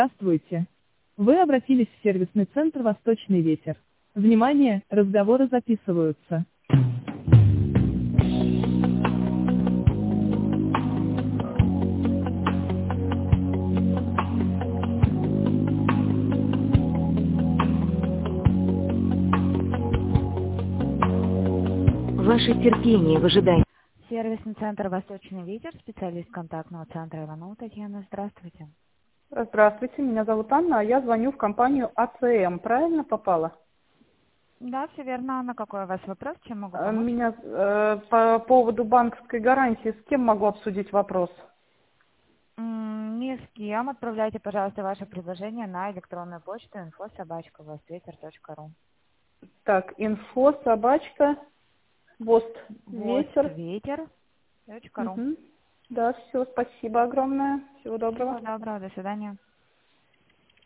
Здравствуйте. Вы обратились в сервисный центр «Восточный ветер». Внимание, разговоры записываются. Ваше терпение в ожидании. Сервисный центр «Восточный ветер», специалист контактного центра Иванова Татьяна. Здравствуйте. Здравствуйте, меня зовут Анна, а я звоню в компанию АЦМ. Правильно попала? Да, все верно. На какой у вас вопрос? Чем могу помочь? Меня по поводу банковской гарантии, с кем могу обсудить вопрос? Ни с кем. Отправляйте, пожалуйста, ваше предложение на электронную почту info@vostветер.ру. Так, инфо, собачка, ветер. Vostветер.ру. Да, все, спасибо огромное. Всего доброго. Всего доброго, до свидания.